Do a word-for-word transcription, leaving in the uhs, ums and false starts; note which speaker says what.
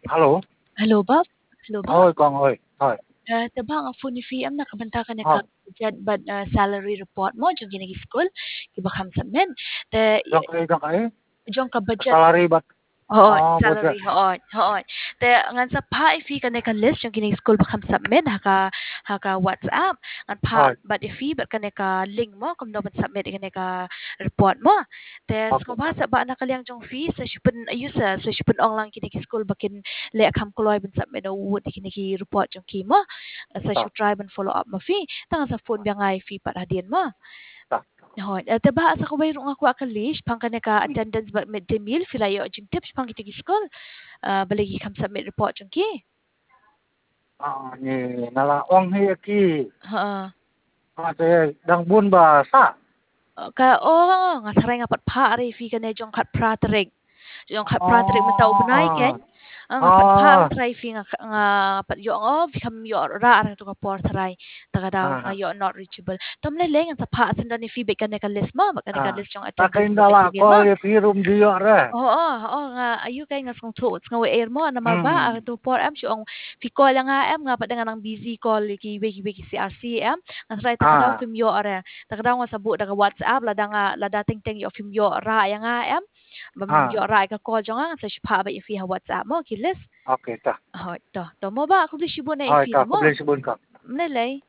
Speaker 1: Hello.
Speaker 2: Hello ba? Hello ba?
Speaker 1: Ơi, con ơi, thôi.
Speaker 2: Uh, tabang ang phone fee am nakabanta ka na ka
Speaker 1: Thôi,
Speaker 2: budget but uh, salary report mo jung ginagi school iba kam samen te
Speaker 1: dòng cái dòng cái
Speaker 2: jung ka budget
Speaker 1: salary but
Speaker 2: Oo,
Speaker 1: oh, budget.
Speaker 2: salary, oo, oo. Te ngan sa pa ifi ka ka list yung kining school bakam submit haka haka WhatsApp. Ngan pa
Speaker 1: Thôi,
Speaker 2: but ifi but ka ka link mo kum dapat submit ka ka report mo. Te
Speaker 1: ok.
Speaker 2: sa ba sa ba na kalyang jong fee sa shipun ayu sa sa shipun online kining school bakin le akam kuloy ben submit o wood kining ki report jong ki mo. Sa
Speaker 1: Ta,
Speaker 2: should try ben follow up mo fee. Tangan sa phone biya nga fee pat hadin mo.
Speaker 1: ta.
Speaker 2: Hon, eh, taba sa kabay rong ako akalish pang kanaka attendance ba midday meal filayo jing tips pang kitigi school. Uh, balagi kam submit report jung ki.
Speaker 1: À, nhỉ, nó là ông hay ki,
Speaker 2: Ha.
Speaker 1: à, thế đang buôn bà sa.
Speaker 2: Ka oh nga saray nga pat pa ari fi ka ne jong kat pratering. Jong kat pratering man tao bunay ken.
Speaker 1: À,
Speaker 2: Ang nga pat pa man
Speaker 1: à,
Speaker 2: try fi nga nga pat yo oh fi kam yo ra ara to ka por try. Taga daw nga
Speaker 1: à,
Speaker 2: yo not reachable. Tom le le nga sa pa san ni fi be ka ne ka list mo, ka ne ka
Speaker 1: à.
Speaker 2: list jong
Speaker 1: Ta
Speaker 2: attendance
Speaker 1: kinh
Speaker 2: ba
Speaker 1: đó là
Speaker 2: midday meal mo.
Speaker 1: coi cái room gì rồi.
Speaker 2: Oo, oo nga ayu kay nga sung tuot nga way air mo na
Speaker 1: Ừ,
Speaker 2: magba ang to por am siung fi call nga am nga pa nga nang busy call ki wiki wiki si R C am nga try ta daw
Speaker 1: à,
Speaker 2: film yo are ta daw nga sabu daga WhatsApp la nga la dating ting yo film yo ra ya nga am bam
Speaker 1: à,
Speaker 2: yo ra ka call jo nga sa sipa ba ifi ha WhatsApp mo kilis
Speaker 1: ok, ta.
Speaker 2: ho to to mo ba ako bli shibo na
Speaker 1: Thôi,
Speaker 2: ifi
Speaker 1: ta,
Speaker 2: na
Speaker 1: có
Speaker 2: mo
Speaker 1: lên buôn cả.
Speaker 2: mnelay